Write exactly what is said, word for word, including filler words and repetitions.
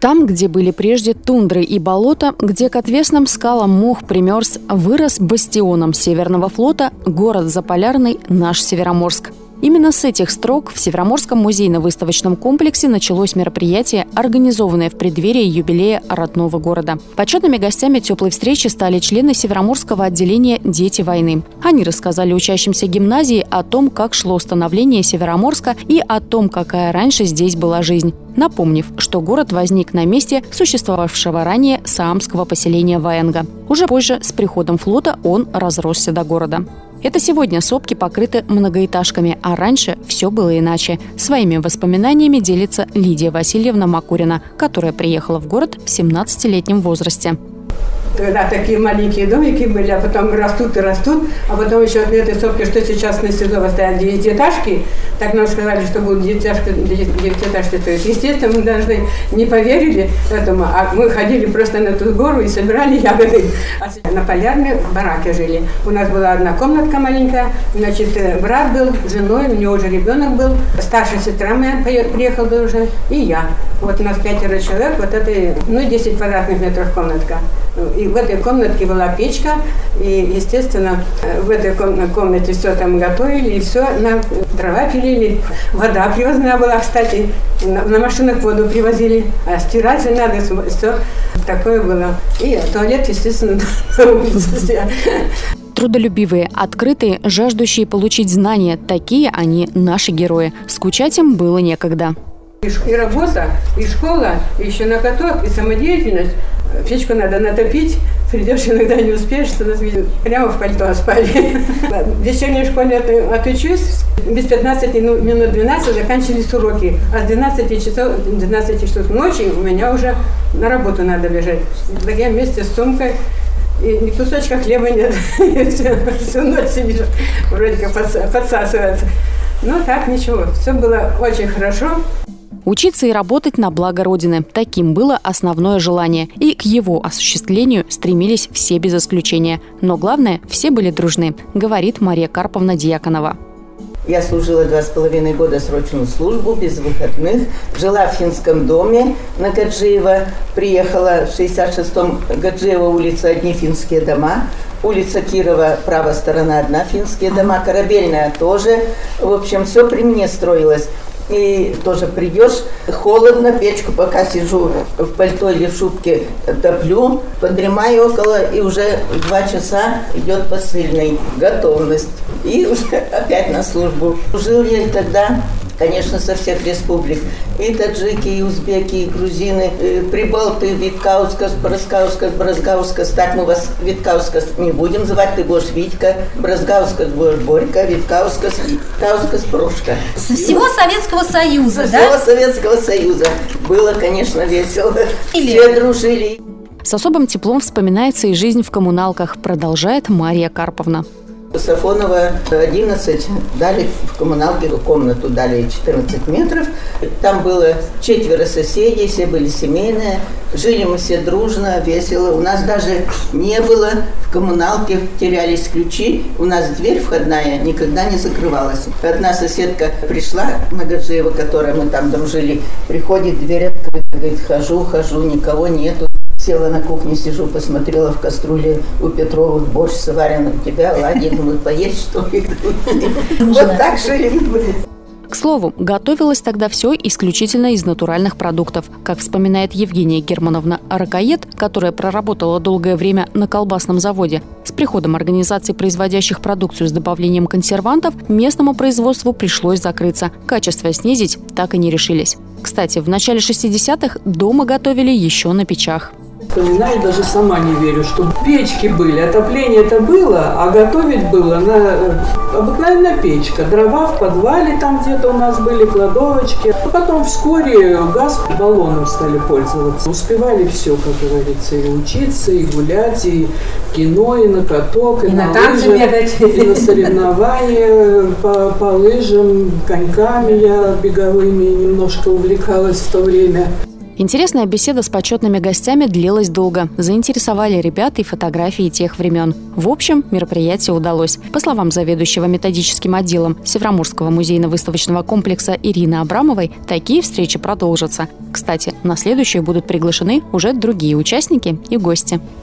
Там, где были прежде тундры и болота, где к отвесным скалам мох примерз, вырос бастионом Северного флота город Заполярный, наш Североморск. Именно с этих строк в Североморском музейно-выставочном комплексе началось мероприятие, организованное в преддверии юбилея родного города. Почетными гостями теплой встречи стали члены Североморского отделения «Дети войны». Они рассказали учащимся гимназии о том, как шло становление Североморска и о том, какая раньше здесь была жизнь, напомнив, что город возник на месте существовавшего ранее саамского поселения Ваенга. Уже позже, с приходом флота, он разросся до города. Это сегодня сопки покрыты многоэтажками, а раньше все было иначе. Своими воспоминаниями делится Лидия Васильевна Макурина, которая приехала в город в семнадцатилетнем возрасте. Тогда такие маленькие домики были, а потом растут и растут, а потом еще от этой сопки, что сейчас на СИЗО стоят девятиэтажки, так нам сказали, что будут девятиэтажки, девятиэтажки стоять. Естественно, мы даже не поверили этому, а мы ходили просто на ту гору и собирали ягоды. На Полярной бараке жили. У нас была одна комнатка маленькая, значит, брат был с женой, у него уже ребенок был, старшая сестра моя приехала бы уже, и я. Вот у нас пятеро человек, вот это, ну, десять квадратных метров комнатка. И в этой комнатке была печка, и, естественно, в этой комнате все там готовили, и все, нам дрова пилили, вода привозная была, кстати, на, на машинах воду привозили, а стирать же надо, все такое было. И туалет, естественно, на улице. Трудолюбивые, открытые, жаждущие получить знания, такие они наши герои. Скучать им было некогда. И работа, и школа, и еще на каток, и самодеятельность. Печку надо натопить, придешь, иногда не успеешь, что нас видят. Прямо в пальто спали. В вечерней школе отучусь, без пятнадцати минут двенадцать заканчивались уроки, а с двенадцати часов, двенадцати часов ночи у меня уже на работу надо бежать. Так я вместе с сумкой, и ни кусочка хлеба нет, всю ночь сидишь, вроде как подсасывается. Но так, ничего, все было очень хорошо. Учиться и работать на благо Родины – таким было основное желание. И к его осуществлению стремились все без исключения. Но главное – все были дружны, говорит Мария Карповна Дьяконова. Я служила два с половиной года срочную службу, без выходных. Жила в финском доме на Гаджиева. Приехала в шестьдесят шестом Гаджиева, улица, одни финские дома. Улица Кирова, правая сторона, одна финские дома. Корабельная тоже. В общем, все при мне строилось. И тоже придешь, холодно, печку пока сижу в пальто или в шубке топлю, подремаю около, и уже в два часа идет посыльный, готовность. И уже опять на службу. Жил я и тогда, конечно, со всех республик. И таджики, и узбеки, и грузины, и прибалты, Виткаускас, Бразгаускас, Бразгаускас. Так мы вас Виткаускас не будем звать, ты будешь Витька, Бразгаускас будешь Борька, Виткаускас, Виткаускас Прошка. Со всего Советского Союза, Со да? всего Советского Союза. Было, конечно, весело. Или... Все дружили. С особым теплом вспоминается и жизнь в коммуналках, продолжает Мария Карповна. Сафонова одиннадцать, дали в коммуналке комнату, дали четырнадцать метров. Там было четверо соседей, все были семейные. Жили мы все дружно, весело. У нас даже не было в коммуналке, терялись ключи. У нас дверь входная никогда не закрывалась. Одна соседка пришла на Гаджиева, которой мы там дружили, приходит, дверь открыта, говорит, хожу, хожу, никого нету. Села на кухне, сижу, посмотрела в кастрюле у Петровых борщ сварен, у тебя оладьи, думаю, поесть что ли? Вот так жили мы. К слову, готовилось тогда все исключительно из натуральных продуктов. Как вспоминает Евгения Германовна Ракоед, которая проработала долгое время на колбасном заводе, с приходом организаций, производящих продукцию с добавлением консервантов, местному производству пришлось закрыться. Качество снизить так и не решились. Кстати, в начале шестидесятых дома готовили еще на печах. Вспоминаю, даже сама не верю, что печки были, отопление-то было, а готовить было на обыкновенная печка. Дрова в подвале там где-то у нас были, кладовочки. Потом вскоре газ баллоном стали пользоваться. Успевали все, как говорится, и учиться, и гулять, и кино, и на каток, и, и на, на танцы бегать, и на соревнования по, по лыжам, коньками я беговыми немножко увлекалась в то время. Интересная беседа с почетными гостями длилась долго. Заинтересовали ребят и фотографии тех времен. В общем, мероприятие удалось. По словам заведующего методическим отделом Североморского музейно-выставочного комплекса Ирины Абрамовой, такие встречи продолжатся. Кстати, на следующие будут приглашены уже другие участники и гости.